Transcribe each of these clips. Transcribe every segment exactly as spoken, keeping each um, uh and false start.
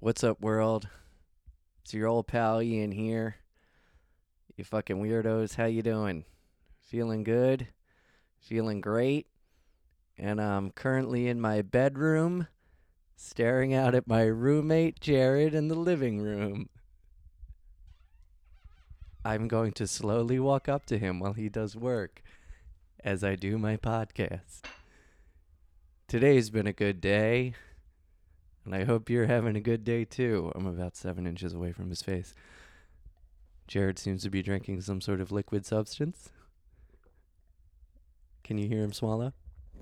What's up, world? It's your old pal Ian here. You fucking weirdos, how you doing? Feeling good? Feeling great? And I'm currently in my bedroom, staring out at my roommate Jared in the living room. I'm going to slowly walk up to him while he does work, as I do my podcast. Today's been a good day, and I hope you're having a good day too. I'm about seven inches away from his face. Jared seems to be drinking some sort of liquid substance. Can you hear him swallow?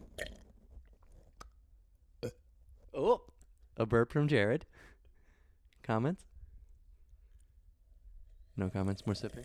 Oh, a burp from Jared. Comments? No comments, more sipping.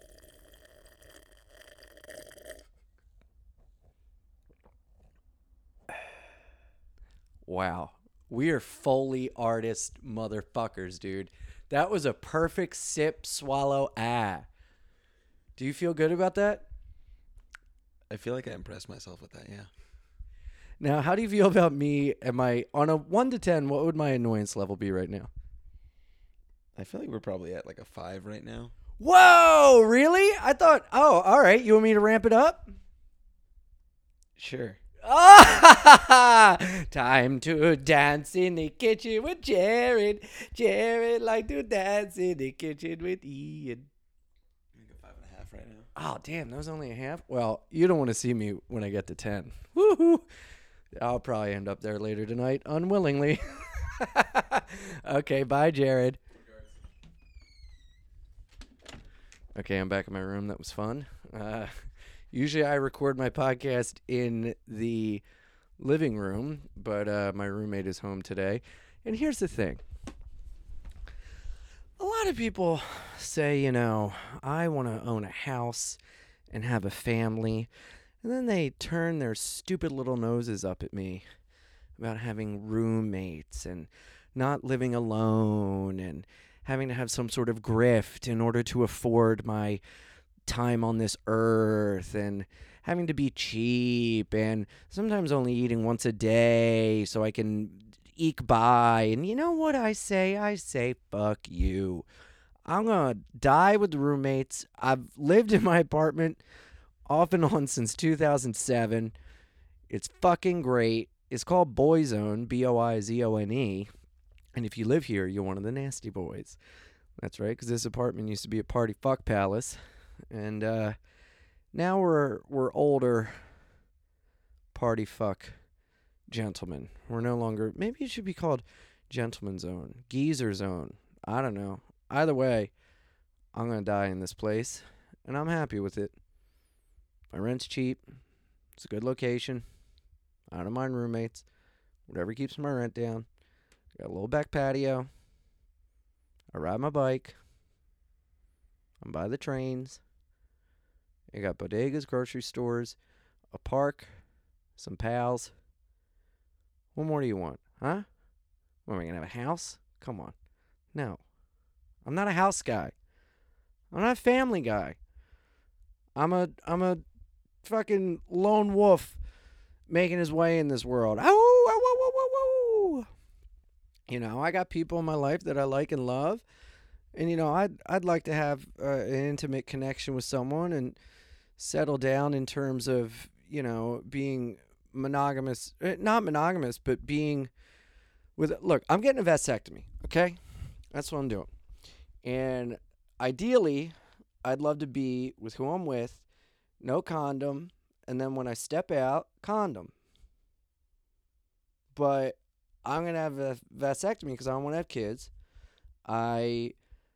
Wow. We are Foley artist motherfuckers, dude. That was a perfect sip, swallow, ah. Do you feel good about that? I feel like I impressed myself with that, yeah. Now, how do you feel about me? Am I on a one to ten? What would my annoyance level be right now? I feel like we're probably at like a five right now. Whoa, really? I thought, oh, all right. You want me to ramp it up? Sure. Ah, time to dance in the kitchen with Jared. Jared like to dance in the kitchen with Ian. I think a five and a half right now. Oh, damn, that was only a half? Well, you don't want to see me when I get to ten. Woohoo! I'll probably end up there later tonight, unwillingly. Okay, bye, Jared. Okay, I'm back in my room. That was fun. Uh, usually I record my podcast in the living room, but uh, my roommate is home today. And here's the thing. A lot of people say, you know, I want to own a house and have a family. And then they turn their stupid little noses up at me about having roommates and not living alone and having to have some sort of grift in order to afford my time on this earth and having to be cheap and sometimes only eating once a day so I can eke by. And you know what I say? I say, fuck you. I'm going to die with the roommates. I've lived in my apartment off and on since two thousand seven. It's fucking great. It's called Boyzone, B O I Z O N E. And if you live here, you're one of the nasty boys. That's right, because this apartment used to be a party fuck palace. And uh, now we're we're older party fuck gentlemen. We're no longer, maybe it should be called Gentleman Zone, Geezer Zone. I don't know. Either way, I'm going to die in this place, and I'm happy with it. My rent's cheap. It's a good location. I don't mind roommates. Whatever keeps my rent down. Got a little back patio. I ride my bike. I'm by the trains. I got bodegas, grocery stores, a park, some pals. What more do you want, huh? What, am I going to have a house? Come on. No. I'm not a house guy. I'm not a family guy. I'm a I'm a fucking lone wolf making his way in this world. Oh, oh, oh, oh, oh, oh. You know, I got people in my life that I like and love. And, you know, I'd, I'd like to have uh, an intimate connection with someone and settle down in terms of, you know, being monogamous. Not monogamous, but being with... Look, I'm getting a vasectomy, okay? That's what I'm doing. And ideally, I'd love to be with who I'm with, no condom, and then when I step out, condom. But I'm going to have a vasectomy because I don't want to have kids. I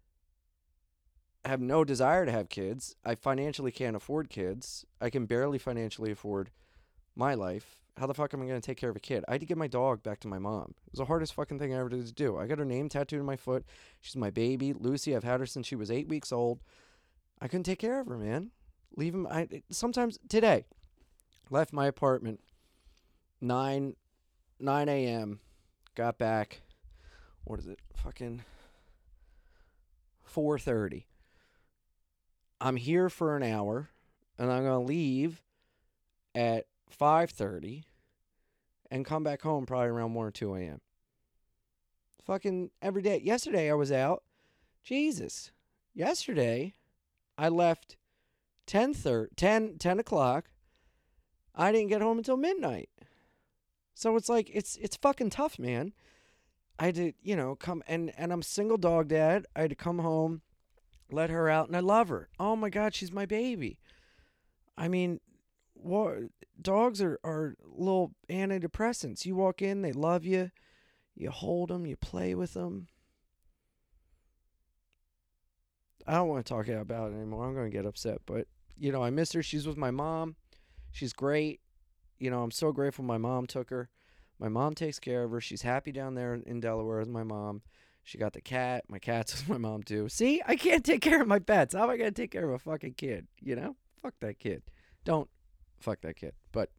have no desire to have kids. I financially can't afford kids. I can barely financially afford my life. How the fuck am I going to take care of a kid? I had to get my dog back to my mom. It was the hardest fucking thing I ever did to do. I got her name tattooed on my foot. She's my baby. Lucy, I've had her since she was eight weeks old. I couldn't take care of her, man. Leave him. I, sometimes, today, left my apartment, nine a.m., got back, what is it, fucking four thirty. I'm here for an hour, and I'm going to leave at five thirty and come back home probably around one or two a.m. fucking every day. Yesterday I was out. Jesus. Yesterday I left ten, thirty, ten, ten o'clock. I didn't get home until midnight. So it's like, it's it's fucking tough, man. I had to, you know, come, and, and I'm single dog dad. I had to come home, let her out, and I love her. Oh my God, she's my baby. I mean, what, dogs are, are little antidepressants. You walk in, they love you. You hold them, you play with them. I don't want to talk about it anymore. I'm going to get upset. But, you know, I miss her. She's with my mom. She's great. You know, I'm so grateful my mom took her. My mom takes care of her. She's happy down there in Delaware with my mom. She got the cat. My cat's with my mom, too. See, I can't take care of my pets. How am I going to take care of a fucking kid? You know? Fuck that kid. Don't fuck that kid. But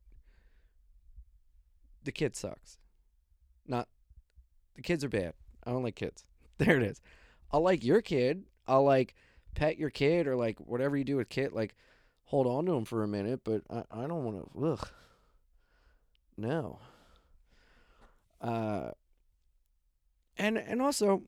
the kid sucks. Not, the kids are bad. I don't like kids. There it is. I'll like your kid. I'll like pet your kid or like whatever you do with kid. Like hold on to him for a minute. But I, I don't want to. Ugh. No. Uh. And and also,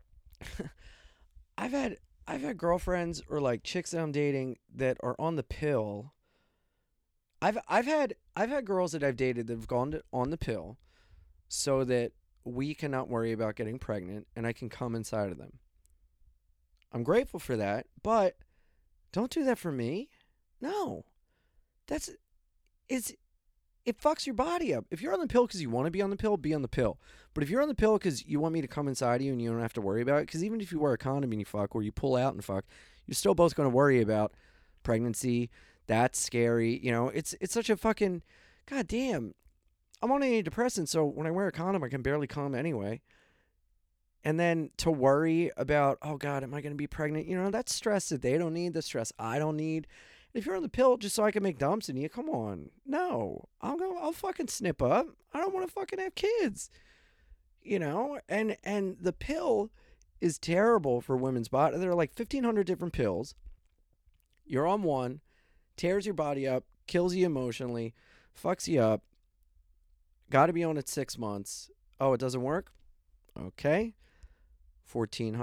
I've had I've had girlfriends or like chicks that I'm dating that are on the pill. I've I've had I've had girls that I've dated that have gone to, on the pill, so that we cannot worry about getting pregnant and I can come inside of them. I'm grateful for that, but don't do that for me. No, that's it's it fucks your body up. If you're on the pill because you want to be on the pill, be on the pill. But if you're on the pill because you want me to come inside you and you don't have to worry about it, because even if you wear a condom and you fuck or you pull out and fuck, you're still both going to worry about pregnancy. That's scary. You know, it's it's such a fucking, goddamn. I'm on antidepressants, so when I wear a condom, I can barely come anyway. And then to worry about, oh God, am I going to be pregnant? You know, that's stress that they don't need, the stress I don't need. If you're on the pill just so I can make dumps in you, come on. No, I'll go, I'll fucking snip up. I don't want to fucking have kids. You know, and and the pill is terrible for women's body. There are like fifteen hundred different pills. You're on one, tears your body up, kills you emotionally, fucks you up. Got to be on it six months. Oh, it doesn't work? Okay. fourteen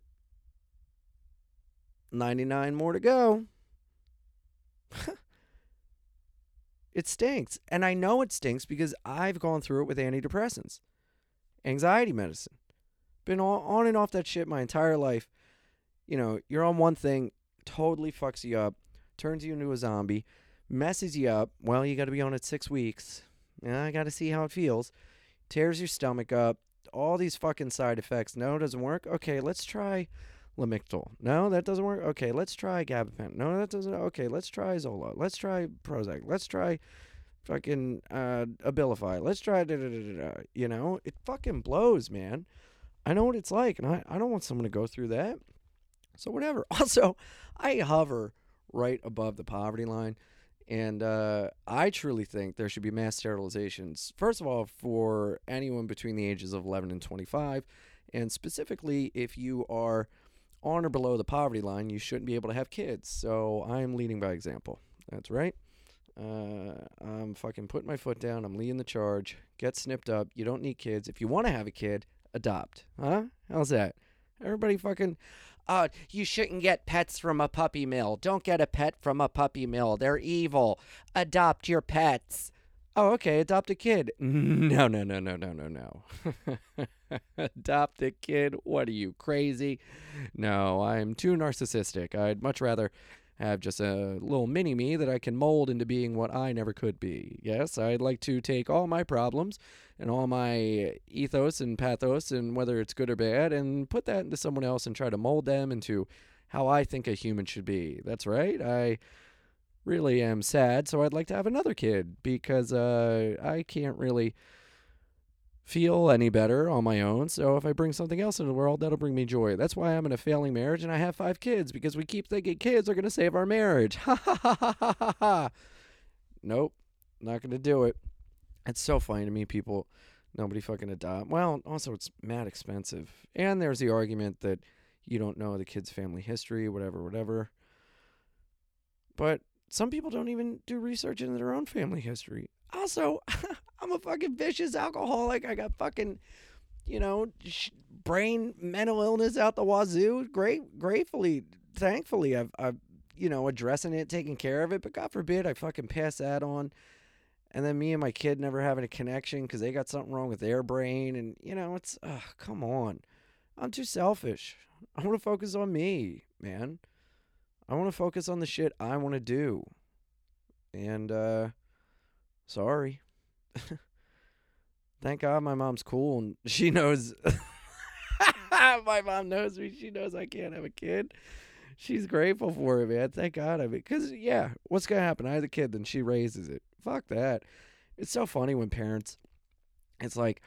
ninety-nine more to go. It stinks. And I know it stinks because I've gone through it with antidepressants. Anxiety medicine. Been on and off that shit my entire life. You know, you're on one thing, totally fucks you up, turns you into a zombie, messes you up. Well, you got to be on it six weeks. Yeah, I got to see how it feels. Tears your stomach up. All these fucking side effects. No, it doesn't work. Okay, let's try Lamictal. No, that doesn't work. Okay, let's try gabapentin. No, that doesn't. Okay, let's try Zola. Let's try Prozac. Let's try fucking uh, Abilify. Let's try da da da da da. You know, it fucking blows, man. I know what it's like, and I, I don't want someone to go through that. So whatever. Also, I hover right above the poverty line. And uh, I truly think there should be mass sterilizations, first of all, for anyone between the ages of eleven and twenty-five. And specifically, if you are on or below the poverty line, you shouldn't be able to have kids. So I'm leading by example. That's right. Uh, I'm fucking putting my foot down. I'm leading the charge. Get snipped up. You don't need kids. If you want to have a kid, adopt. Huh? How's that? Everybody fucking... Uh, you shouldn't get pets from a puppy mill. Don't get a pet from a puppy mill. They're evil. Adopt your pets. Oh, okay. Adopt a kid. No, no, no, no, no, no, no. Adopt a kid? What are you, crazy? No, I'm too narcissistic. I'd much rather have just a little mini-me that I can mold into being what I never could be. Yes, I'd like to take all my problems and all my ethos and pathos and whether it's good or bad and put that into someone else and try to mold them into how I think a human should be. That's right. I really am sad, so I'd like to have another kid because uh, I can't really feel any better on my own. So if I bring something else into the world, that'll bring me joy. That's why I'm in a failing marriage and I have five kids, because we keep thinking kids are going to save our marriage. Ha ha ha ha ha ha ha. Nope, not going to do it. It's so funny to me, people, nobody fucking adopt. Well, also it's mad expensive. And there's the argument that you don't know the kid's family history, whatever, whatever. But some people don't even do research into their own family history. Also, I'm a fucking vicious alcoholic. I got fucking you know, sh- brain mental illness out the wazoo. Great, gratefully, thankfully, I've, I've, you know, addressing it, taking care of it. But God forbid I fucking pass that on. And then me and my kid never having a connection because they got something wrong with their brain. And, you know, it's, ugh, come on. I'm too selfish. I want to focus on me, man. I want to focus on the shit I want to do. And, uh, sorry. Thank God my mom's cool and she knows. My mom knows me. She knows I can't have a kid. She's grateful for it, man. Thank God. I mean, because, yeah, what's going to happen? I have a kid, then she raises it. Fuck that. It's so funny when parents, it's like,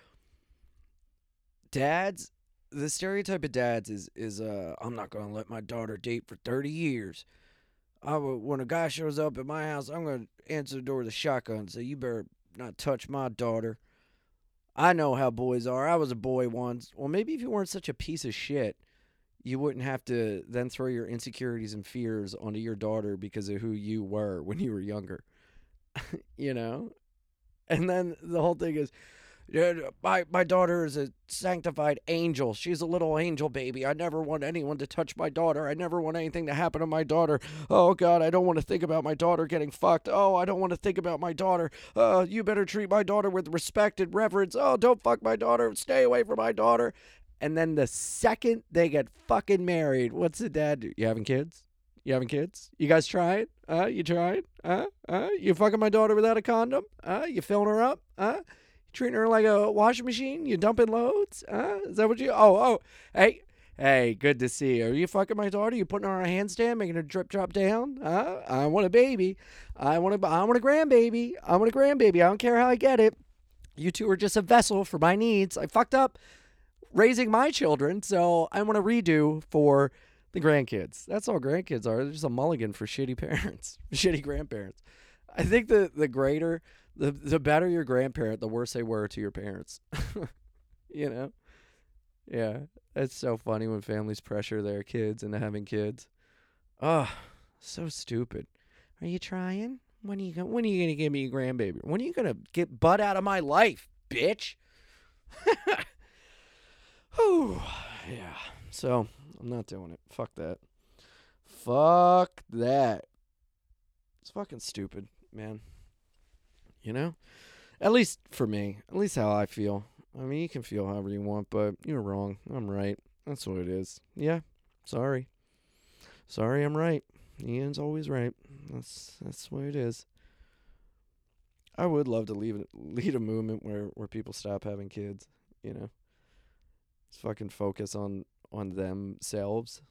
dads, the stereotype of dads is, is uh, I'm not going to let my daughter date for thirty years. I will, when a guy shows up at my house, I'm going to answer the door with a shotgun and say, you better not touch my daughter. I know how boys are. I was a boy once. Well, maybe if you weren't such a piece of shit, you wouldn't have to then throw your insecurities and fears onto your daughter because of who you were when you were younger. You know? And then the whole thing is, yeah, my, my daughter is a sanctified angel. She's a little angel baby. I never want anyone to touch my daughter. I never want anything to happen to my daughter. Oh, God, I don't want to think about my daughter getting fucked. Oh, I don't want to think about my daughter. Uh, you better treat my daughter with respect and reverence. Oh, don't fuck my daughter. Stay away from my daughter. And then the second they get fucking married, what's the dad do? You having kids? You having kids? You guys trying? Uh, you trying? Uh, uh, you fucking my daughter without a condom? Uh, you filling her up? Uh, treating her like a washing machine? You dumping loads? Uh, is that what you? Oh, oh, hey, hey, good to see you. Are you fucking my daughter? You putting her on a handstand, making her drip drop down? Uh, I want a baby. I want a, I want a grandbaby. I want a grandbaby. I don't care how I get it. You two are just a vessel for my needs. I fucked up raising my children, so I want to redo for the grandkids. That's all grandkids are. They're just a mulligan for shitty parents, shitty grandparents. I think the the greater, the the better your grandparent, the worse they were to your parents. You know? Yeah. It's so funny when families pressure their kids into having kids. Oh, so stupid. Are you trying? When are you going when are you gonna give me a grandbaby? When are you gonna get butt out of my life, bitch? Whew. Yeah. So I'm not doing it. Fuck that. Fuck that. It's fucking stupid, man. You know? At least for me. At least how I feel. I mean, you can feel however you want, but you're wrong. I'm right. That's what it is. Yeah. Sorry. Sorry, I'm right. Ian's always right. That's that's what it is. I would love to leave, lead a movement where, where people stop having kids, you know? Just fucking focus on, on themselves.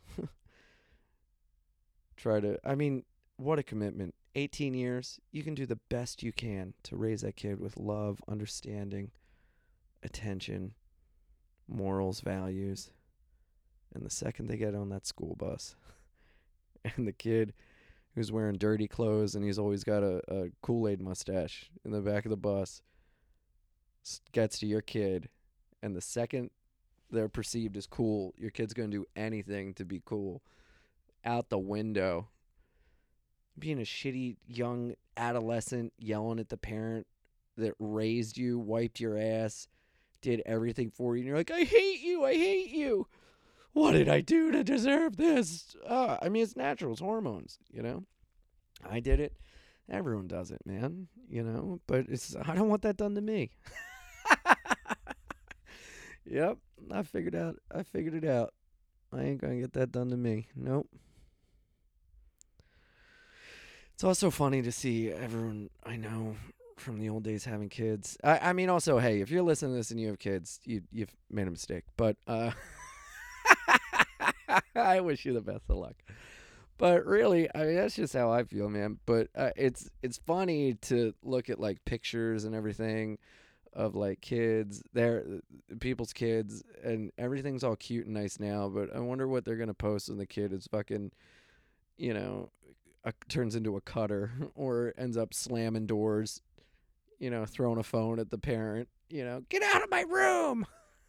Try to, I mean, what a commitment. eighteen years, you can do the best you can to raise that kid with love, understanding, attention, morals, values. And the second they get on that school bus, and the kid who's wearing dirty clothes and he's always got a, a Kool-Aid mustache in the back of the bus gets to your kid, and the second they're perceived as cool, your kid's going to do anything to be cool. Out the window. Being a shitty young adolescent yelling at the parent that raised you, wiped your ass, did everything for you, and you're like, I hate you, I hate you. What did I do to deserve this? Uh, I mean, it's natural. It's hormones, you know? I did it. Everyone does it, man, you know? But it's I don't want that done to me. Yep, I figured out. I figured it out. I ain't gonna get that done to me. Nope. It's also funny to see everyone I know from the old days having kids. I, I mean, also, hey, if you're listening to this and you have kids, you, you've made a mistake. But uh, I wish you the best of luck. But really, I mean, that's just how I feel, man. But uh, it's it's funny to look at like pictures and everything of like kids, their people's kids, and everything's all cute and nice now. But I wonder what they're gonna post when the kid is fucking, you know, a, turns into a cutter or ends up slamming doors, you know, throwing a phone at the parent, you know, get out of my room.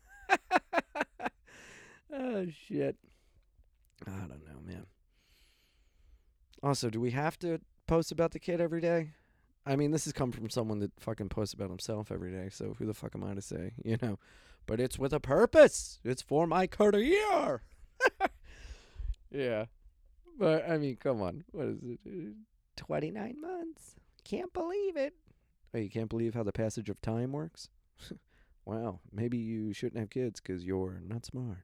Oh shit. I don't know, man. Also, do we have to post about the kid every day? I mean, this has come from someone that fucking posts about himself every day, so who the fuck am I to say, you know? But it's with a purpose. It's for my career. Yeah. But, I mean, come on. What is it? twenty-nine months. Can't believe it. Oh, you can't believe how the passage of time works? Wow. Maybe you shouldn't have kids because you're not smart.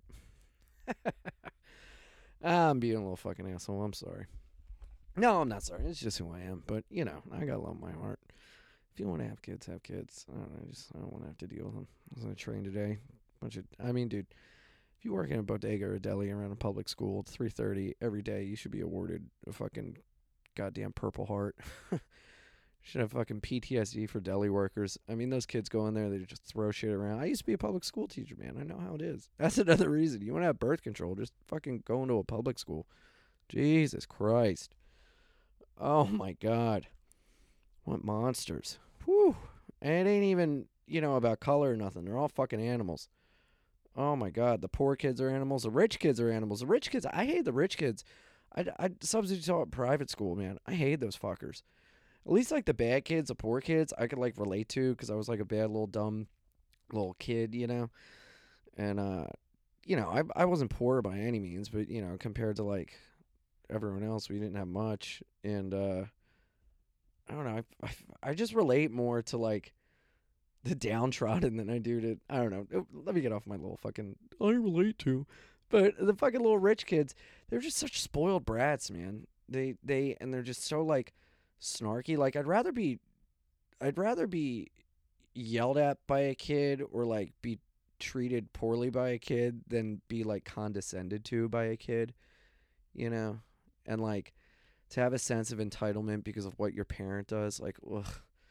I'm being a little fucking asshole. I'm sorry. No, I'm not sorry. It's just who I am. But, you know, I got love in my heart. If you want to have kids, have kids. I don't know. I just I don't want to have to deal with them. I was on a train today. Bunch of, I mean, dude, if you work in a bodega or a deli around a public school at three thirty every day, you should be awarded a fucking goddamn Purple Heart. Should have fucking P T S D for deli workers. I mean, those kids go in there, they just throw shit around. I used to be a public school teacher, man. I know how it is. That's another reason. You want to have birth control, just fucking go into a public school. Jesus Christ. Oh, my God. What monsters. Whew. And it ain't even, you know, about color or nothing. They're all fucking animals. Oh, my God. The poor kids are animals. The rich kids are animals. The rich kids, I hate the rich kids. I, I substitute taught private school, man. I hate those fuckers. At least, like, the bad kids, the poor kids, I could, like, relate to because I was, like, a bad little dumb little kid, you know? And, uh, you know, I I wasn't poor by any means, but, you know, compared to, like, everyone else, we didn't have much. And, uh, I don't know, I, I, I just relate more to, like, the downtrodden than I do to, I don't know. Let me get off my little fucking, I relate to. But the fucking little rich kids, they're just such spoiled brats, man. They, they, and they're just so, like, snarky. Like, I'd rather be I'd rather be yelled at by a kid or like be treated poorly by a kid than be like condescended to by a kid, you know? And like to have a sense of entitlement because of what your parent does, like, ugh,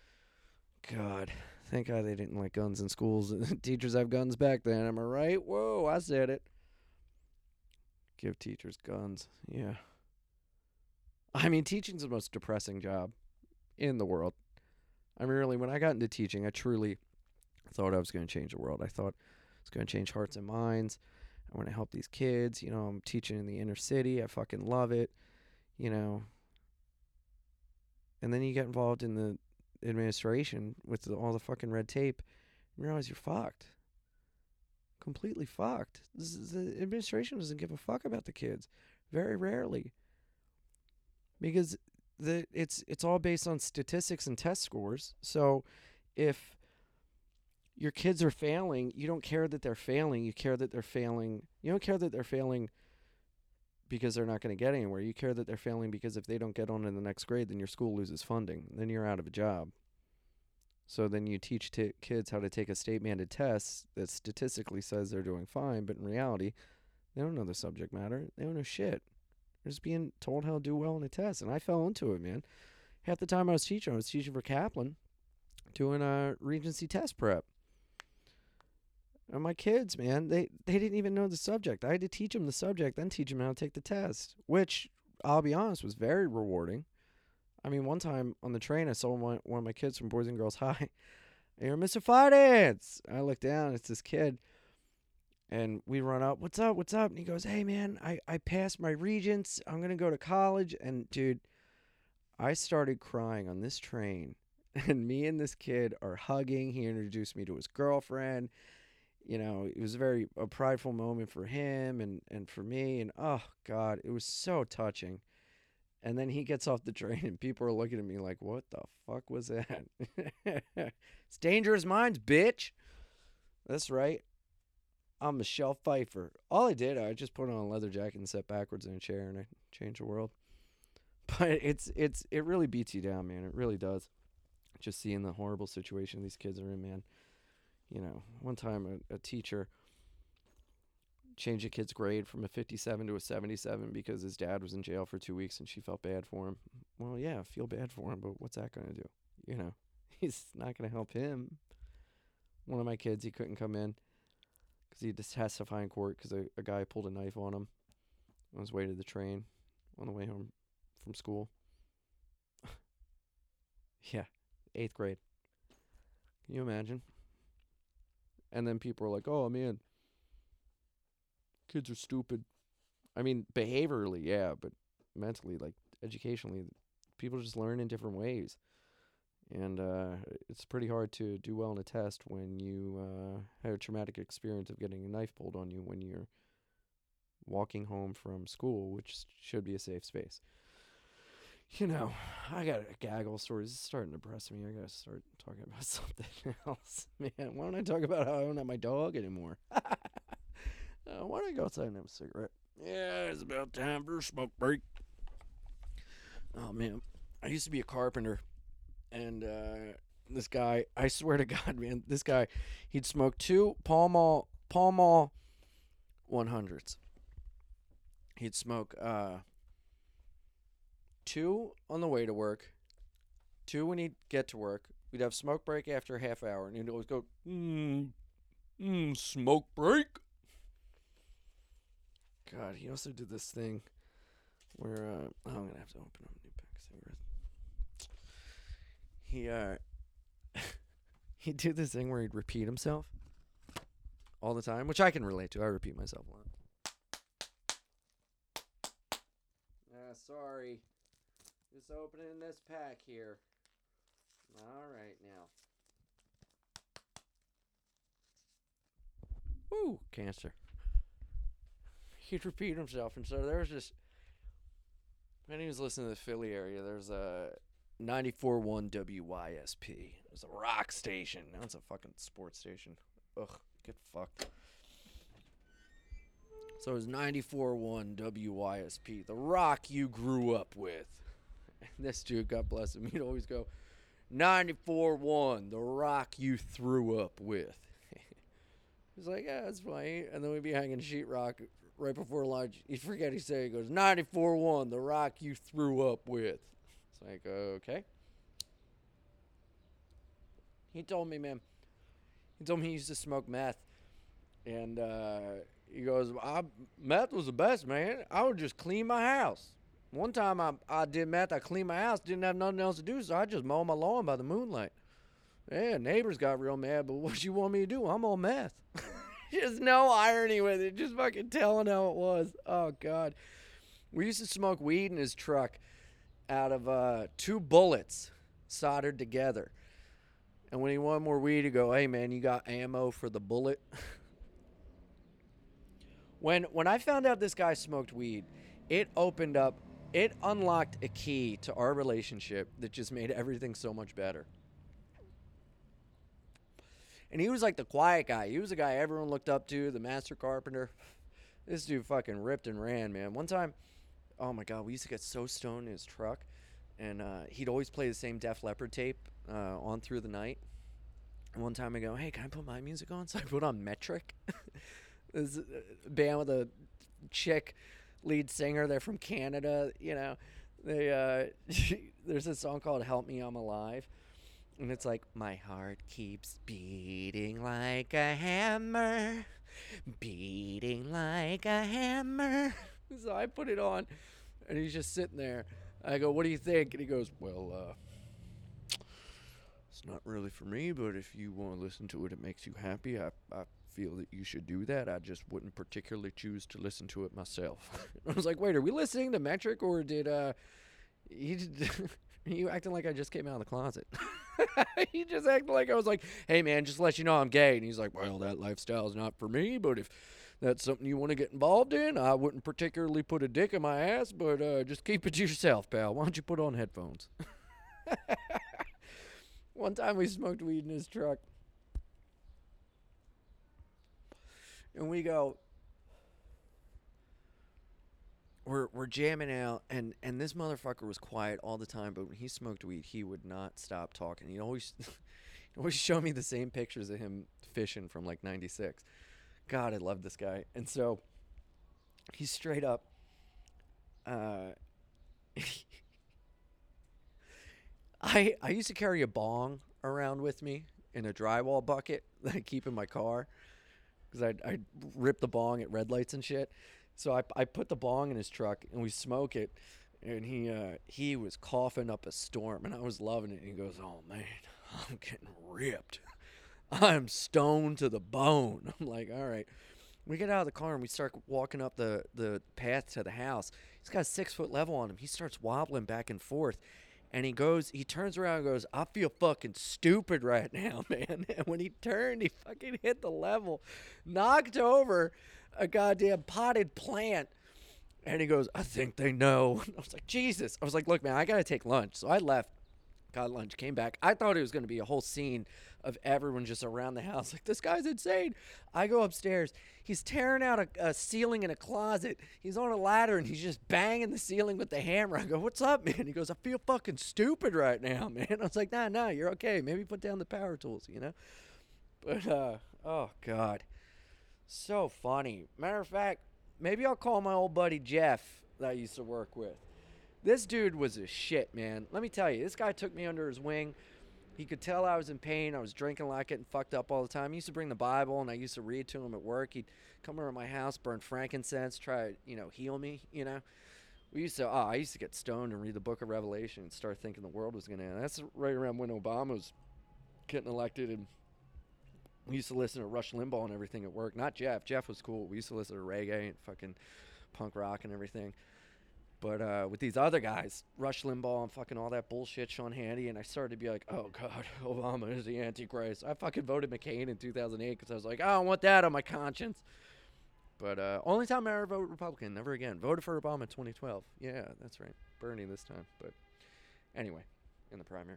God, thank God they didn't like guns in schools. Teachers have guns back then, am I right? Whoa, I said it. Give teachers guns. Yeah. I mean, teaching's the most depressing job in the world. I mean, really, when I got into teaching, I truly thought I was going to change the world. I thought I was going to change hearts and minds. I want to help these kids. You know, I'm teaching in the inner city. I fucking love it. You know. And then you get involved in the administration with the, all the fucking red tape and realize you're fucked. Completely fucked. This is, the administration doesn't give a fuck about the kids. Very rarely. Because the it's it's all based on statistics and test scores. So if your kids are failing, you don't care that they're failing. You care that they're failing. You don't care that they're failing because they're not going to get anywhere. You care that they're failing because if they don't get on in the next grade, then your school loses funding. Then you're out of a job. So then you teach t- kids how to take a state-mandated test that statistically says they're doing fine, but in reality, they don't know the subject matter. They don't know shit. They're just being told how to do well in a test. And I fell into it, man. Half the time I was teaching, I was teaching for Kaplan, doing a Regency test prep. And my kids, man, they, they didn't even know the subject. I had to teach them the subject, then teach them how to take the test, which, I'll be honest, was very rewarding. I mean, one time on the train, I saw one, one of my kids from Boys and Girls High. You're Mister Finance. I look down, it's this kid. And we run up, what's up, what's up? And he goes, hey, man, I, I passed my Regents. I'm going to go to college. And, dude, I started crying on this train. And me and this kid are hugging. He introduced me to his girlfriend. You know, it was a very a prideful moment for him and, and for me. And, oh, God, it was so touching. And then he gets off the train and people are looking at me like, what the fuck was that? It's Dangerous Minds, bitch. That's right. I'm Michelle Pfeiffer. All I did, I just put on a leather jacket and sat backwards in a chair and I changed the world. But it's it's it really beats you down, man. It really does. Just seeing the horrible situation these kids are in, man. You know, one time a, a teacher changed a kid's grade from a fifty-seven to a seventy-seven because his dad was in jail for two weeks and she felt bad for him. Well, yeah, I feel bad for him, but what's that going to do? You know, he's not going to help him. One of my kids, he couldn't come in because he had to testify in court because a, a guy pulled a knife on him on his way to the train on the way home from school. Yeah, eighth grade. Can you imagine? And then people are like, oh, man, kids are stupid. I mean, behaviorally, yeah, but mentally, like, educationally, people just learn in different ways. And uh, it's pretty hard to do well in a test when you uh, had a traumatic experience of getting a knife pulled on you when you're walking home from school, which should be a safe space. You know, I got a gaggle stories. It's starting to depress me. I gotta start talking about something else. Man, why don't I talk about how I don't have my dog anymore? uh, why don't I go outside and have a cigarette? Yeah, it's about time for a smoke break. Oh, man. I used to be a carpenter, and uh, this guy, I swear to God, man, this guy, he'd smoke two Pall Mall, Pall Mall one hundreds. He'd smoke uh, two on the way to work, two when he'd get to work. We'd have smoke break after a half hour, and he'd always go, mmm, mmm, smoke break. God, he also did this thing where, uh, oh, I'm going to have to open up a new pack of cigarettes. He, uh, he'd do this thing where he'd repeat himself all the time, which I can relate to. I repeat myself a lot. Uh, sorry. Just opening this pack here. All right, now. Woo, cancer. He'd repeat himself, and so there was this. When he was listening to the Philly area, there's a ninety-four point one W Y S P. It was a rock station. Now it's a fucking sports station. Ugh, get fucked. So it was ninety-four point one W Y S P, the rock you grew up with. And this dude, God bless him, he'd always go, ninety-four point one, the rock you threw up with. He's like, yeah, that's fine. And then we'd be hanging sheetrock right before lunch. He'd forget he said, he goes, ninety-four point one, the rock you threw up with. It's like, okay. He told me, man, he told me he used to smoke meth. And uh, he goes, I, meth was the best, man. I would just clean my house. One time I, I did meth, I cleaned my house, didn't have nothing else to do, so I just mowed my lawn by the moonlight. Yeah, neighbors got real mad, but what you want me to do? I'm on meth. Just no irony with it, just fucking telling how it was. Oh, God. We used to smoke weed in his truck out of uh, two bullets soldered together. And when he wanted more weed, he'd go, hey, man, you got ammo for the bullet? When when I found out this guy smoked weed, it opened up, it unlocked a key to our relationship that just made everything so much better. And he was like the quiet guy. He was the guy everyone looked up to, the master carpenter. This dude fucking ripped and ran, man. One time, oh my God, we used to get so stoned in his truck, and uh, he'd always play the same Def Leppard tape uh, on through the night. And one time I go, hey, can I put my music on? So I put on Metric. This band with a chick lead singer. They're from Canada, you know. They uh, there's a song called Help Me, I'm Alive. And it's like, my heart keeps beating like a hammer, beating like a hammer. So I put it on, and he's just sitting there. I go, what do you think? And he goes, well, uh, it's not really for me, but if you want to listen to it, it makes you happy. I, I feel that you should do that. I just wouldn't particularly choose to listen to it myself. I was like, wait, are we listening to Metric, or did uh he did, you acting like I just came out of the closet? He just acted like I was like, hey man, just to let you know I'm gay. And he's like, well, that lifestyle is not for me, but if that's something you want to get involved in, I wouldn't particularly put a dick in my ass, but uh just keep it to yourself, pal. Why don't you put on headphones? One time we smoked weed in his truck. And we go, we're we're jamming out, and, and this motherfucker was quiet all the time, but when he smoked weed, he would not stop talking. He'd always, he'd always show me the same pictures of him fishing from like ninety-six. God, I love this guy. And so he's straight up, uh, I I used to carry a bong around with me in a drywall bucket that I keep in my car. Because I'd, I'd rip the bong at red lights and shit. So I, I put the bong in his truck, and we smoke it. And he uh, he was coughing up a storm, and I was loving it. And he goes, oh, man, I'm getting ripped. I'm stoned to the bone. I'm like, all right. We get out of the car, and we start walking up the, the path to the house. He's got a six-foot level on him. He starts wobbling back and forth. And he goes, he turns around and goes, I feel fucking stupid right now, man. And when he turned, he fucking hit the level, knocked over a goddamn potted plant. And he goes, I think they know. I was like, Jesus. I was like, look, man, I got to take lunch. So I left, got lunch, came back. I thought it was going to be a whole scene of everyone just around the house. Like, this guy's insane. I go upstairs. He's tearing out a, a ceiling in a closet. He's on a ladder, and he's just banging the ceiling with the hammer. I go, what's up, man? He goes, I feel fucking stupid right now, man. I was like, nah, nah, you're okay. Maybe put down the power tools, you know? But, uh, oh, God. So funny. Matter of fact, maybe I'll call my old buddy Jeff that I used to work with. This dude was a shit, man. Let me tell you, this guy took me under his wing. He could tell I was in pain. I was drinking a lot, getting fucked up all the time. He used to bring the Bible, and I used to read to him at work. He'd come over to my house, burn frankincense, try to, you know, heal me, you know. We used to, oh, I used to get stoned and read the book of Revelation and start thinking the world was going to end. That's right around when Obama was getting elected, and we used to listen to Rush Limbaugh and everything at work. Not Jeff. Jeff was cool. We used to listen to reggae and fucking punk rock and everything. But uh, with these other guys, Rush Limbaugh and fucking all that bullshit, Sean Hannity, and I started to be like, oh, God, Obama is the Antichrist. I fucking voted McCain in two thousand eight because I was like, I don't want that on my conscience. But uh, only time I ever voted Republican, never again. Voted for Obama in twenty twelve. Yeah, that's right. Bernie this time. But anyway, in the primary.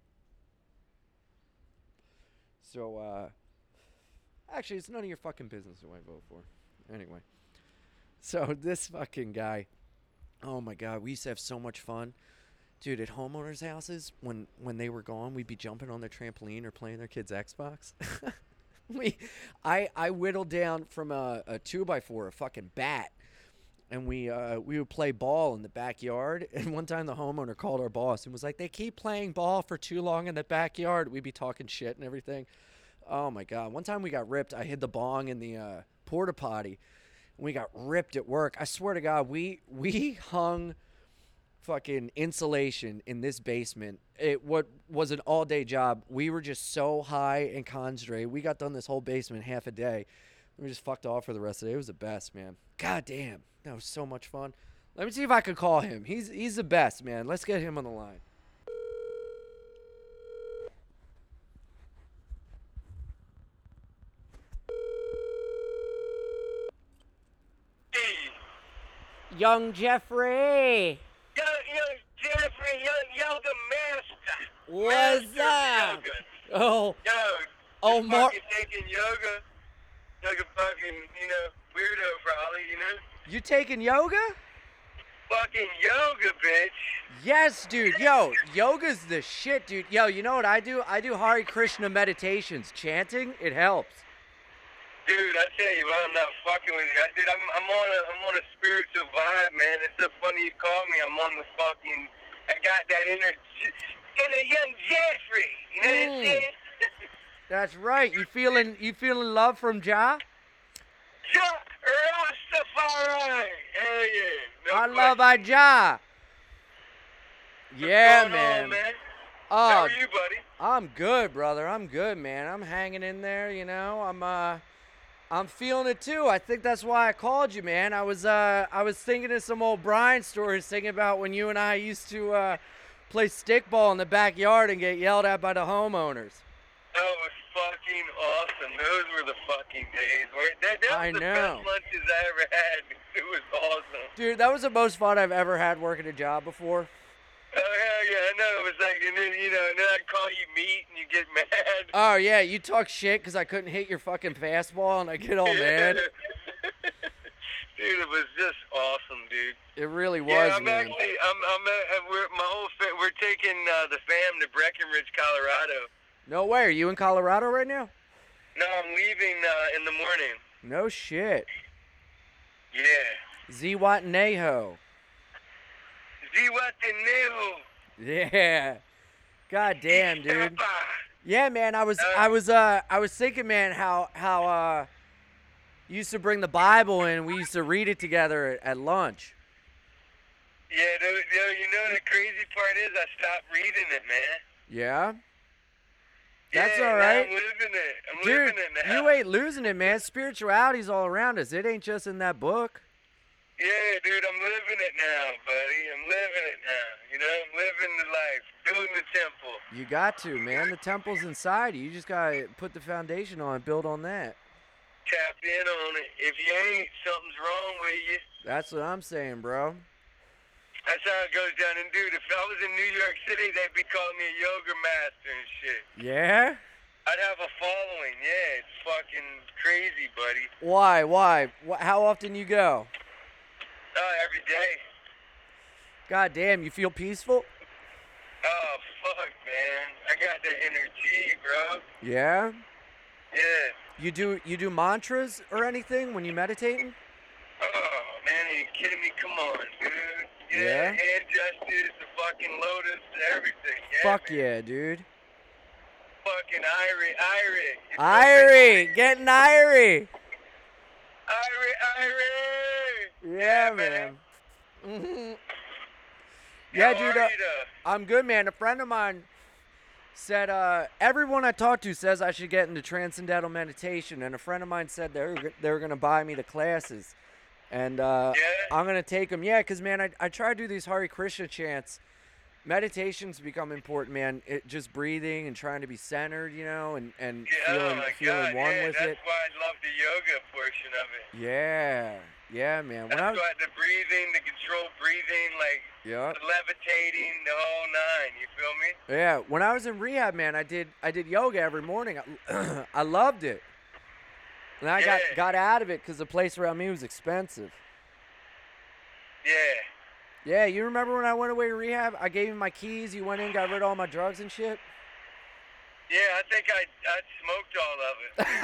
So, uh, actually, it's none of your fucking business who I vote for. Anyway. So, this fucking guy. Oh my God, we used to have so much fun. Dude, at homeowners' houses, when, when they were gone, we'd be jumping on their trampoline or playing their kids' Xbox. we, I, I whittled down from a, a two by four, a fucking bat, and we uh, we would play ball in the backyard. And one time the homeowner called our boss and was like, they keep playing ball for too long in the backyard. We'd be talking shit and everything. Oh my God. One time we got ripped. I hid the bong in the uh, porta potty. We got ripped at work. I swear to God, we we hung fucking insulation in this basement. It what was an all-day job. We were just so high and concentrated. We got done this whole basement half a day. We just fucked off for the rest of the day. It was the best, man. God damn. That was so much fun. Let me see if I could call him. He's he's the best, man. Let's get him on the line. Young Jeffrey. Young, young Jeffrey, young yoga master. What's master up? Yoga. Oh. Yo, Oh, just Mar- fucking taking yoga. Like a fucking, you know, weirdo probably, you know? You taking yoga? Fucking yoga, bitch. Yes, dude. Yo, yoga's the shit, dude. Yo, you know what I do? I do Hare Krishna meditations. Chanting, it helps. Dude, I tell you, I'm not fucking with you. I, dude, I'm, I'm on a, I'm on a spiritual vibe, man. It's so funny you call me. I'm on the fucking, I got that inner, inner young Jeffrey. You know Mm. what I'm saying? That's right. You feeling you feeling love from Jah? Rastafari. Hell yeah. No I question. love our Jah. Yeah, What's going man. on, man? Oh, How are you, buddy? I'm good, brother. I'm good, man. I'm hanging in there, you know. I'm uh I'm feeling it too. I think that's why I called you, man. I was uh I was thinking of some old Brian stories, thinking about when you and I used to uh play stickball in the backyard and get yelled at by the homeowners. That was fucking awesome. Those were the fucking days. Where, that, that was I the know. best lunches I ever had. It was awesome. Dude, that was the most fun I've ever had working a job before. Oh, hell yeah. I know. It was like, and then, you know, and then I'd call you meat and you get mad. Oh, yeah, you talk shit because I couldn't hit your fucking fastball, and I get all mad. Dude, it was just awesome, dude. It really was, yeah, I'm man. actually, I'm, I'm, uh, we're, my whole, fa- we're taking uh, the fam to Breckenridge, Colorado. No way. Are you in Colorado right now? No, I'm leaving uh, in the morning. No shit. Yeah. Zihuatanejo. Zihuatanejo. Yeah. God damn, dude. Papa. Yeah, man. I was, Uh, I was, uh, I was thinking, man, how, how, uh, you used to bring the Bible in and we used to read it together at, at lunch. Yeah, dude, yo, you know the crazy part is I stopped reading it, man. Yeah. That's yeah, all now right. I'm living it. I'm Dude, living it now. you ain't losing it, man. Spirituality's all around us. It ain't just in that book. Yeah, dude, I'm living it now, buddy. I'm living it now. You know, I'm living the life, building the temple. You got to, man. The temple's inside you. You just gotta put the foundation on it, build on that. Tap in on it. If you ain't, something's wrong with you. That's what I'm saying, bro. That's how it goes down. And dude, if I was in New York City, they'd be calling me a yoga master and shit. Yeah? I'd have a following. Yeah, it's fucking crazy, buddy. Why? Why? Wh- How often you go? Oh, every day. God damn, you feel peaceful? Oh, fuck, man. I got the energy, bro. Yeah? Yeah. You do you do mantras or anything when you meditating? Oh, man, are you kidding me? Come on, dude. Yeah, Yeah? hand gestures, the fucking lotus, everything. Yeah, Fuck man. yeah, dude. Fucking Irie, Irie. You feel me? Irie! Getting Irie! Irie, Irie! Yeah, Yeah, man. Mhm. Yeah, How dude. are Uh, you, though? I'm good, man. A friend of mine said uh, everyone I talk to says I should get into transcendental meditation, and a friend of mine said they were g- they were gonna buy me the classes, and uh, Yeah? I'm gonna take them. Yeah, cause man, I I try to do these Hare Krishna chants. Meditation's become important, man. It just breathing and trying to be centered, you know, and and Yeah, feeling oh my feeling God, one yeah, with that's it. why I love the yoga portion of it. Yeah, yeah, man. When That's I was, why the breathing, the controlled breathing, like yeah. the levitating, the whole nine. You feel me? Yeah, when I was in rehab, man, I did I did yoga every morning. I, I loved it, and I got Yeah. got out of it because the place around me was expensive. Yeah. Yeah, you remember when I went away to rehab? I gave you my keys. You went in, got rid of all my drugs and shit. Yeah, I think I I smoked all of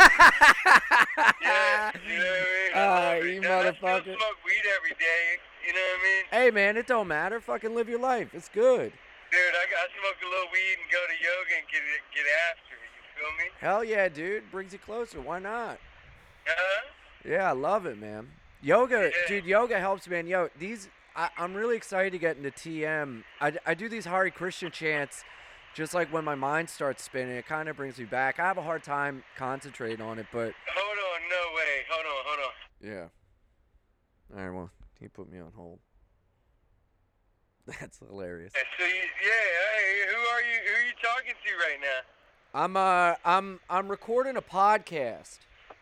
it. Yeah, you know what I mean? I Ah, love it. you And I motherfucker. still smoke weed every day. You know what I mean? Hey, man, it don't matter. Fucking live your life. It's good. Dude, I, got- I smoke a little weed and go to yoga and get it, get after it. You feel me? Hell yeah, dude. Brings you closer. Why not? Huh? Yeah, I love it, man. Yoga, Yeah. dude, yoga helps, man. Yo, these, I, I'm really excited to get into T M. I, I do these Hare Krishna chants just like when my mind starts spinning. It kind of brings me back. I have a hard time concentrating on it, but Hold on, no way. Hold on, hold on. yeah. All right, well, he put me on hold. That's hilarious. Yeah, So you, yeah, hey, who are you? Who are you talking to right now? I'm uh I'm I'm recording a podcast.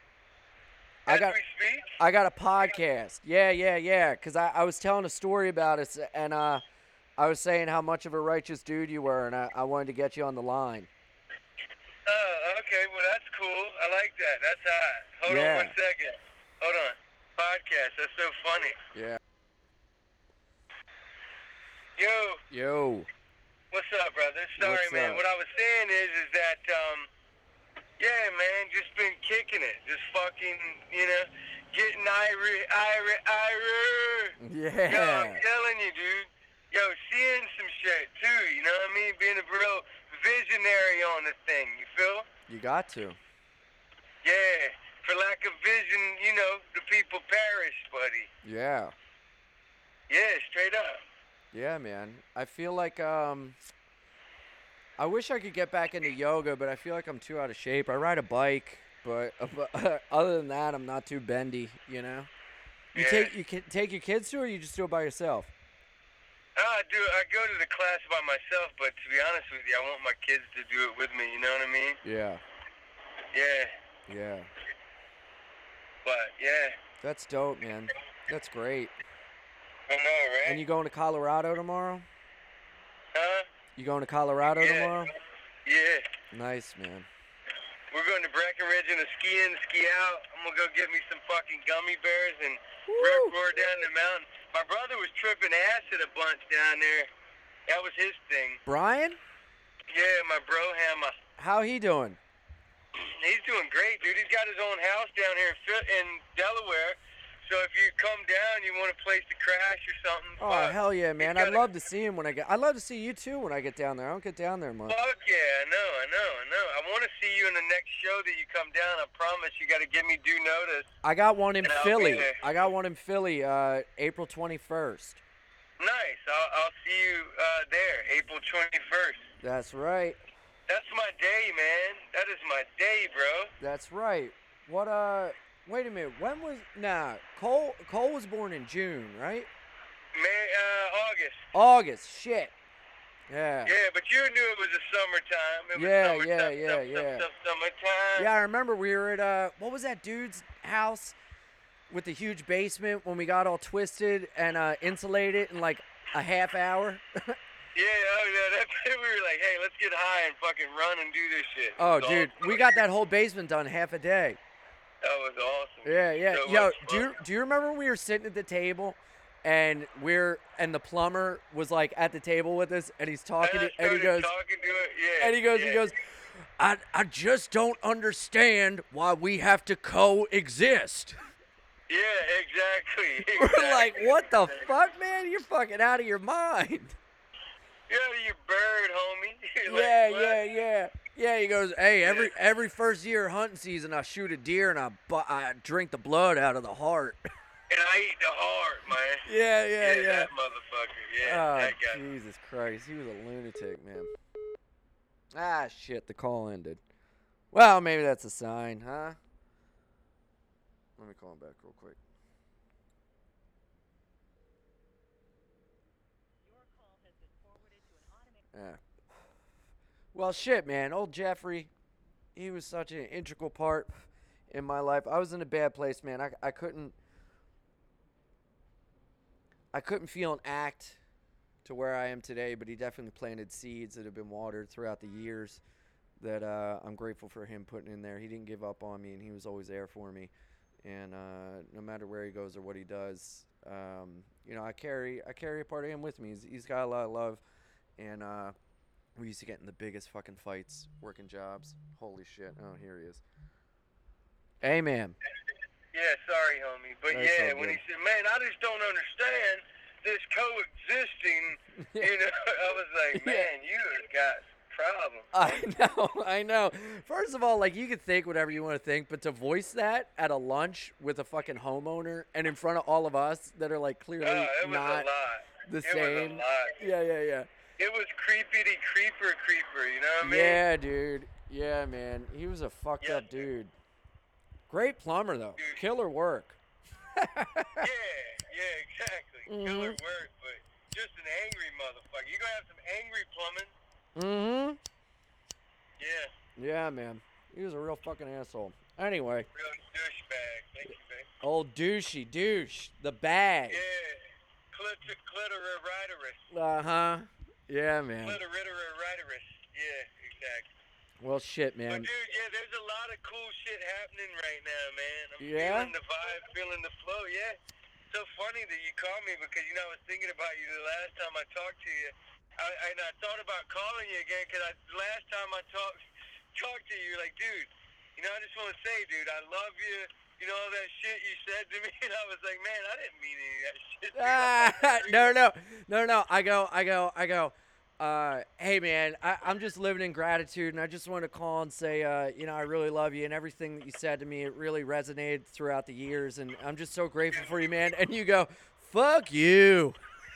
I As got we speak? I got a podcast. Yeah, yeah, yeah. Cause I, I was telling a story about it, and uh, I was saying how much of a righteous dude you were, and I, I wanted to get you on the line. Oh, okay. Well, that's cool. I like that. That's hot. Hold Yeah. on one second. Hold on. Podcast. That's so funny. Yeah. Yo, Yo. what's up, brother? Sorry, What's man. up? What I was saying is, is that, um, yeah, man, just been kicking it. Just fucking, you know, getting Ira, Ira, Ira. Yo, Yeah. I'm telling you, dude. Yo, seeing some shit, too. You know what I mean? Being a real visionary on the thing. You feel? You got to. Yeah. For lack of vision, you know, the people perish, buddy. Yeah. Yeah, straight up. Yeah, man. I feel like um. I wish I could get back into yoga, but I feel like I'm too out of shape. I ride a bike, but, but other than that, I'm not too bendy. You know. You Yeah. take you can take your kids to, or you just do it by yourself? I do. I go to the class by myself, but to be honest with you, I want my kids to do it with me. You know what I mean? Yeah. Yeah. Yeah. But yeah, That's dope, man. That's great. I know, right? And you going to Colorado tomorrow? Huh? You going to Colorado Yeah. tomorrow? Yeah. Nice, man. We're going to Breckenridge and a ski in, ski out. I'm gonna go get me some fucking gummy bears and Woo! rip roar down the mountain. My brother was tripping acid a bunch down there. That was his thing. Brian? Yeah, my bro Hammer. How he doing? He's doing great, dude. He's got his own house down here in, Phil- in Delaware. So if you come down, you want a place to crash or something. Oh, fuck. hell yeah, He's man. got I'd a- love to see him when I get... I'd love to see you, too, when I get down there. I don't get down there much. Fuck yeah, I know, I know, I know. I want to see you in the next show that you come down. I promise you got to give me due notice. I got one in And I'll be Philly. there. I got one in Philly, uh, April twenty-first. Nice. I'll, I'll see you uh, there, April twenty-first. That's right. That's my day, man. That is my day, bro. That's right. What, uh... Wait a minute. When was nah? Cole Cole was born in June, right? May, uh, August. August. Shit. Yeah. Yeah, but you knew it was the summertime. It was Yeah, summertime, yeah, sum- yeah, sum- yeah. sum- summertime. Yeah, I remember we were at uh, what was that dude's house with the huge basement when we got all twisted and uh, insulated in like a half hour. Yeah, oh yeah, that, we were like, hey, let's get high and fucking run and do this shit. It Oh, was dude, awesome. we got that whole basement done half a day. That was awesome. Yeah, yeah. So Yo, much do you fun. do you remember when we were sitting at the table, and we're and the plumber was like at the table with us, and he's talking, And to, I and he started goes, talking to it, yeah. and he goes, yeah. he goes, I I just don't understand why we have to coexist. Yeah, exactly. We're like, exactly, what the exactly. fuck, man? You're fucking out of your mind. You're out of your bird, homie. You're Yeah, like, what? yeah, yeah. Yeah, he goes, hey, every every first year hunting season, I shoot a deer and I bu- I drink the blood out of the heart. And I eat the heart, man. Yeah, yeah, yeah. That motherfucker. Yeah, Oh, that guy. Jesus Christ. He was a lunatic, man. Ah, shit. The call ended. Well, maybe that's a sign, huh? Let me call him back real quick. Yeah. Well, shit, man. Old Jeffrey, he was such an integral part in my life. I was in a bad place, man. I, I couldn't... I couldn't feel an act to where I am today, but he definitely planted seeds that have been watered throughout the years that uh, I'm grateful for him putting in there. He didn't give up on me, and he was always there for me. And uh, no matter where he goes or what he does, um, you know, I carry I carry a part of him with me. He's, he's got a lot of love, and uh, we used to get in the biggest fucking fights working jobs. Holy shit. Oh, here he is. Hey, man. Yeah, sorry, homie. But That's yeah, all when he good. said, man, I just don't understand this coexisting, you know, I was like, Yeah. man, you have got problems. I know, I know. First of all, like, you can think whatever you want to think, but to voice that at a lunch with a fucking homeowner and in front of all of us that are, like, clearly Oh, it was not a lot. the it same. was a lot. Yeah, yeah, yeah. It was creepy creeper creeper, you know what I mean? Yeah, dude. Yeah, man. He was a fucked Yeah. up dude. Great plumber, though. Dude. Killer work. Yeah, yeah, exactly. Killer Mhm. work, but just an angry motherfucker. You gonna have some angry plumbing? Mm-hmm. Yeah, Yeah, man. He was a real fucking asshole. Anyway, real douchebag. Thank you, babe. old douchey douche. The bag. Yeah, Clit- clitoritis. Uh-huh. Yeah, man. Clitoritis. Yeah, exactly. Well, shit, But man. dude, yeah, there's a lot of cool shit happening right now, man. I'm Yeah? feeling the vibe, feeling the flow, yeah. So funny that you called me because, you know, I was thinking about you the last time I talked to you. I, and I thought about calling you again because I, the last time I talked talked to you, you're like, dude, you know, I just want to say, dude, I love you. You know, all that shit you said to me. And I was like, man, I didn't mean any of that shit. dude. I'm Ah, sorry. no, no, no, no. I go, I go, I go. Uh, hey, man, I, I'm just living in gratitude, and I just want to call and say, uh, you know, I really love you, and everything that you said to me, it really resonated throughout the years, and I'm just so grateful for you, man. And you go, fuck you.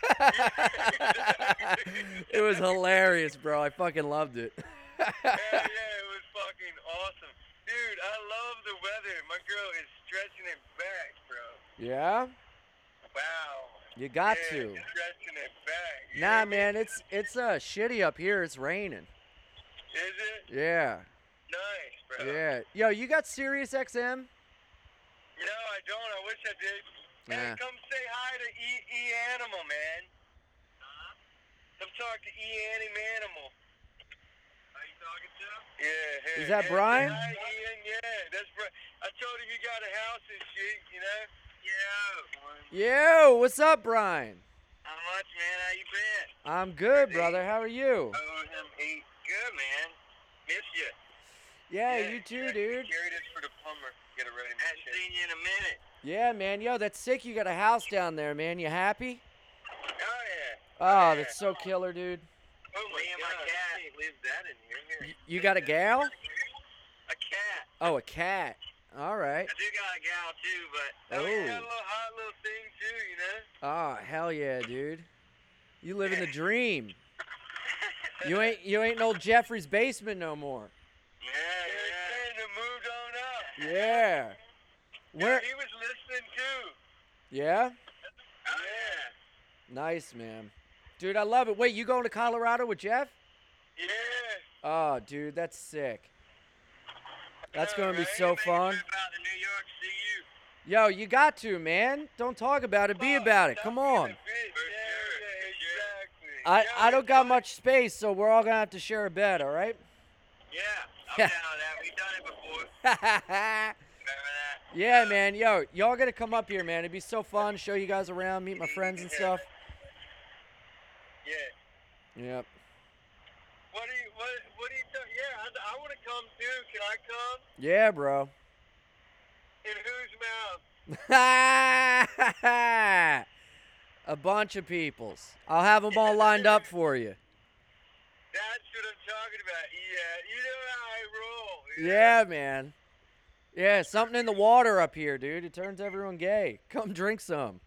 It was hilarious, bro. I fucking loved it. Hell yeah, it was fucking awesome. Dude, I love the weather. My girl is stretching it back, bro. Yeah? Wow. You got yeah, to. stretching it back. You Nah, hear me? man, it's it's uh shitty up here. It's raining. Is it? Yeah. Nice, bro. Yeah. Yo, you got Sirius X M? No, I don't. I wish I did. Hey, Nah. come say hi to E E Animal, man. Huh? Come talk to E Animal. Are you talking to him? Yeah. Hey, Is that yeah, Brian? say Hi, Ian. Yeah, that's Brian. I told him you got a house and shit, you know? Yeah. Yo, what's up, Brian? How much, man? How you been? I'm good, brother. How are you? Oh, him eight. Good, man. Miss you. Yeah, you too, yeah, dude. Carry this for the plumber. Get it ready. Haven't seen you in a minute. Yeah, man. Yo, that's sick. You got a house down there, man. You happy? Oh, yeah. Oh, that's so killer, dude. Oh, my God. My cat lives that in here. Y- You got a gal? A cat. Oh, a cat. All right. I do got a gal, too, but I mean, Oh. got a little hot little thing, too, you know? Oh, hell yeah, dude. You living the dream. You ain't you ain't in old Jeffrey's basement no more. Yeah, yeah. Moved on up. Yeah. Where? Yeah, he was listening too. Yeah? Yeah. Nice, man. Dude, I love it. Wait, you going to Colorado with Jeff? Yeah. Oh, dude, that's sick. That's I going know, to be right? so Make a fun. trip out to New York, see you. Yo, you got to, man. Don't talk about it. Be about it. Come on. For sure. Exactly. I, Yo, I don't it's got fun. much space, so we're all going to have to share a bed, all right? Yeah, I'm Yeah. down with that. We've done it before. Remember that? Yeah, man. Yo, y'all got to come up here, man. It'd be so fun. Show you guys around, meet my friends and stuff. Yeah. Yep. What do you, what, what do you think? Yeah, I, I want to come too. Can I come? Yeah, bro. In whose mouth? A bunch of people's. I'll have them all lined up for you. That's what I'm talking about. Yeah, you know how I roll. you know? Yeah, man. Yeah, something in the water up here, dude. It turns everyone gay. Come drink some.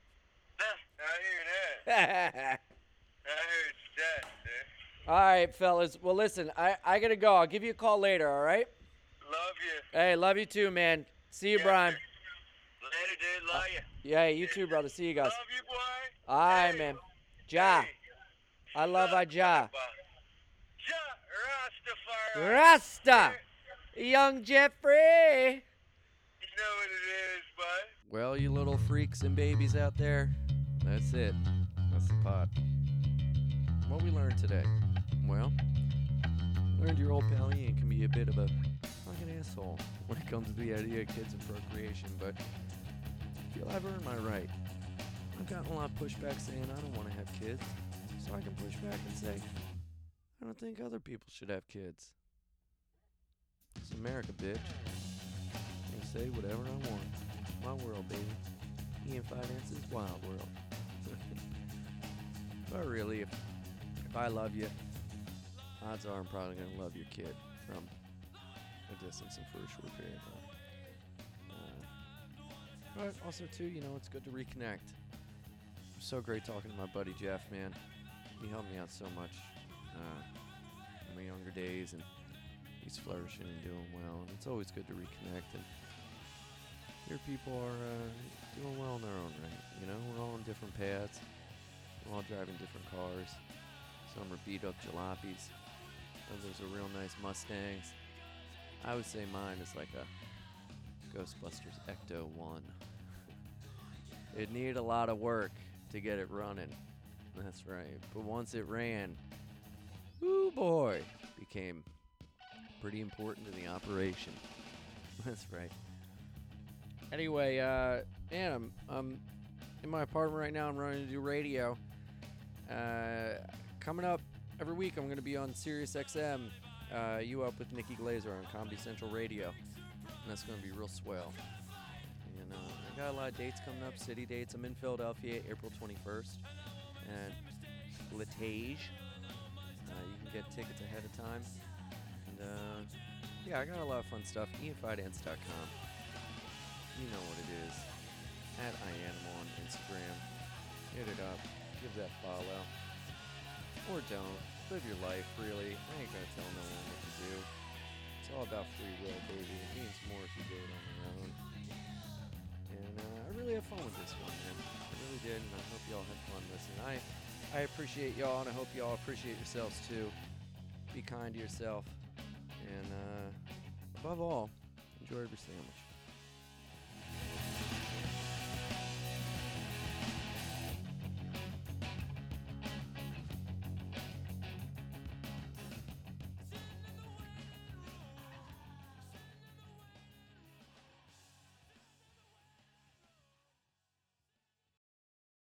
I hear that. I heard that, sir. All right, fellas. Well, listen, I, I got to go. I'll give you a call later, all right? Love you. Hey, love you too, man. See you, Yeah, Brian. sir. Later, dude. Love you. Yeah, you too, brother. See you guys. Love you, boy. All right, Hey. man. Ja. Hey. I love I Ja. Ja Rastafari. Rasta. Young Jeffrey. You know what it is, bud. Well, you little freaks and babies out there, that's it. That's the pot. What we learned today? Well, learned your old pal Ian can be a bit of a fucking asshole when it comes to the idea of kids and procreation, but I feel I've earned my right. I've gotten a lot of pushback saying I don't want to have kids, so I can push back and say, I don't think other people should have kids. It's America, bitch. I can say whatever I want. My world, baby. Ian Finance's wild world. But really, if, if I love you, odds are I'm probably going to love your kid from a distance and for a short period of time. Uh, but also, too, you know, it's good to reconnect. It was so great talking to my buddy Jeff, man. He helped me out so much uh, in my younger days, and he's flourishing and doing well. And it's always good to reconnect. And your people are uh, doing well in their own right. You know, we're all on different paths. We're all driving different cars. Some are beat up jalopies. Others are real nice Mustangs. I would say mine is like a Ghostbusters Ecto one. It needed a lot of work to get it running. That's right. But once it ran, woo boy, became pretty important to the operation. That's right. Anyway, uh, man, I'm, I'm in my apartment right now. I'm running to do radio. Uh, coming up every week, I'm going to be on Sirius X M, uh, You Up with Nikki Glazer on Comedy Central Radio. And that's going to be real swell. And uh, I got a lot of dates coming up, city dates. I'm in Philadelphia, April twenty-first at Latage. Uh, you can get tickets ahead of time. And uh, yeah, I got a lot of fun stuff. Ian Fidance dot com. You know what it is. At iAnimal on Instagram. Hit it up. Give that follow. Or don't. Live your life, really. I ain't gonna tell no one what to do. It's all about free will, baby. It means more if you do it on your own. And uh, I really had fun with this one, man. I really did, and I hope y'all had fun listening. I, I appreciate y'all, and I hope y'all appreciate yourselves, too. Be kind to yourself. And uh, above all, enjoy every sandwich.